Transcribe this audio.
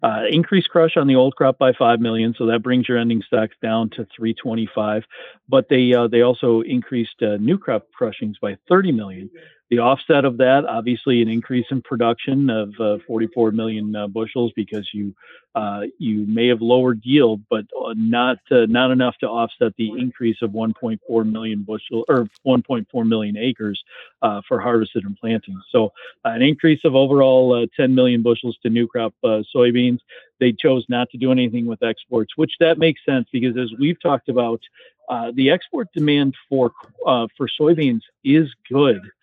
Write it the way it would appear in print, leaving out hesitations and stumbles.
Increased crush on the old crop by 5 million, so that brings your ending stocks down to 325. But they also increased new crop crushings by 30 million. The offset of that, obviously, an increase in production of 44 million bushels because you may have lowered yield, but not enough to offset the increase of 1.4 million bushel or 1.4 million acres for harvested and planting. So an increase of overall 10 million bushels to new crop soybeans. They chose not to do anything with exports, which that makes sense because as we've talked about, the export demand for soybeans is good.